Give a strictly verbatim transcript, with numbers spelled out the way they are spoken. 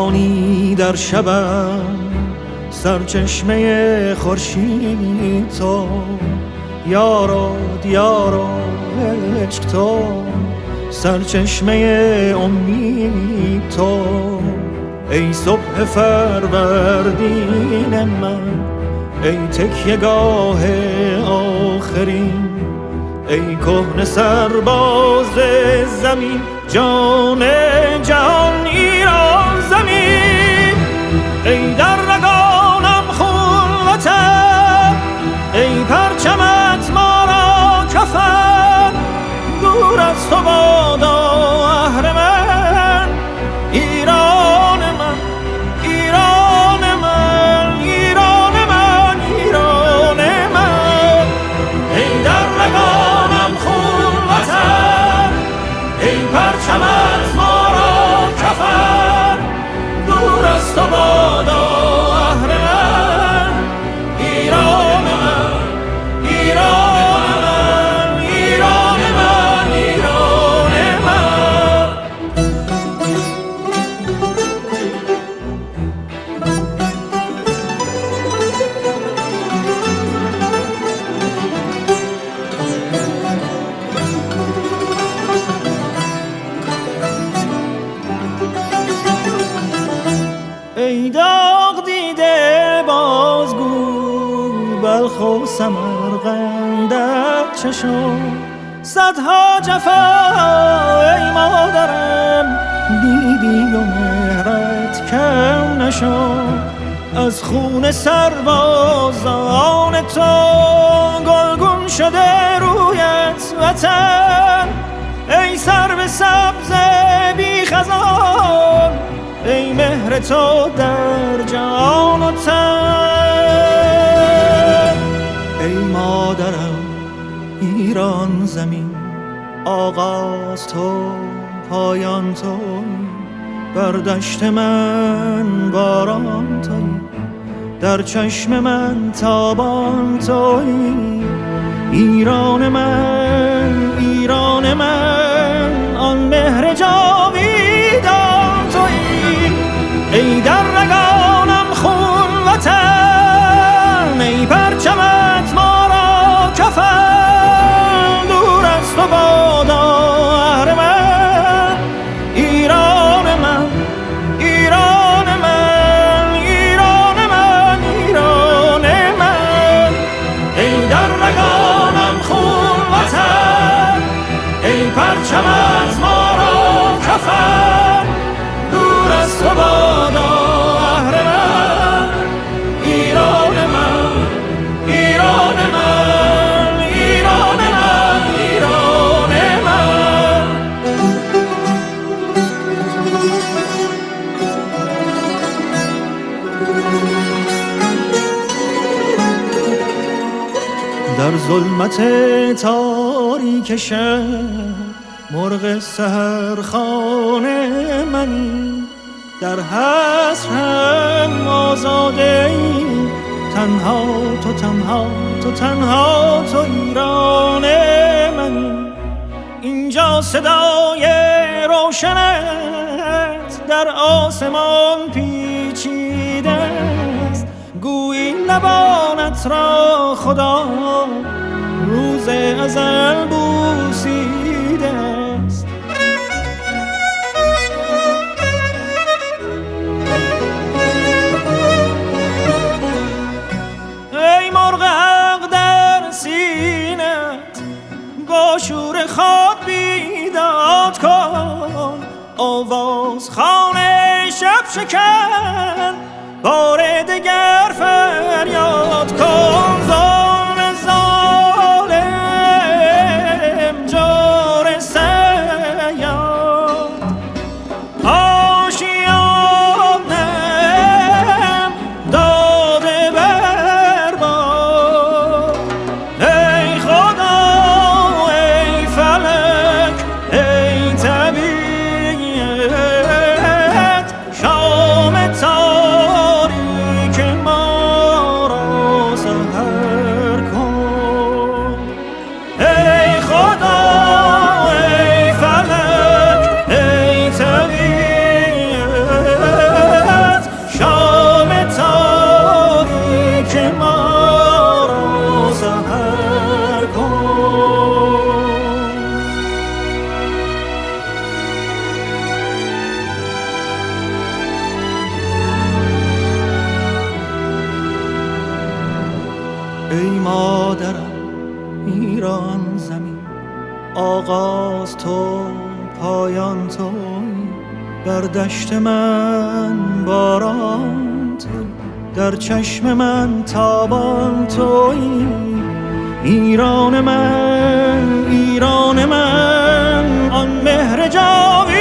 نهانی در شبم سرچشمه خورشید تو، یارا دیارا عشق تو، سرچشمه امید تو. ای صبح فروردین من، ای تکیه‌گاه آخرین، ای کهنه سرباز زمین، جان جهان ایران زمین. ای در رگانم خون وطن، ای پرچمت ما را کفن، دور از تو بادا اهرمن، ایران من ایران من ایران من ایران من. ای در رگانم خون وطن، ای پرچمت ما را کفن، دور از تو بادا اهرمن، ایران من ایران من ایران من ایران من. ای داغ دیده بازگو بلخ و سمرقندت چه شد؟ صدها جفا ای مادرم دیدی و مهرت کم نشد. از خون سربازان تو گلگون شده رویت وطن، ای سرو سبز بی خزان، ای مهر تو در جان و تن. ای مادرم ایران زمین، آغاز تو پایان تو، بر دشت من باران تویی، در چشم من تابان تویی. ایران من ایران من، آن مهر جاویدان تویی. ای در رگانم خون وطن، ای پرچمت ما را کفن، دور از تو بادا اهرمن، ایران من ایران من ایران من ایران من. ای در رگانم خون وطن، ای پرچمت ما را کفن، دور از تو بادا اهرمن، ایران من ایران من ایران من ایران من. در ظلمت تاریک شب مرغ سحرخانه منی، در حسرم آزاده ای، تنها تو تنها تو تنها تو ایران منی. اینجا صدای روشنت در آسمان پیچیده است، گویی لبانت را خدا روز ازل بوسیده است. ای مرغ حق در سینت با شور خود بیداد کن، آواز خانه شب شکن، بار دگر فریاد کن. ظالم ظالم جور سیاد، آشیانم داده برباد. ای خدا ای فلک ای طبیعت، شام تاریک ما ای مادرم ایران زمین، آغاز تو پایان تویی، بر دشت من باران تویی، در چشم من تابان تویی. ایران من، ایران من، آن مهر جاوید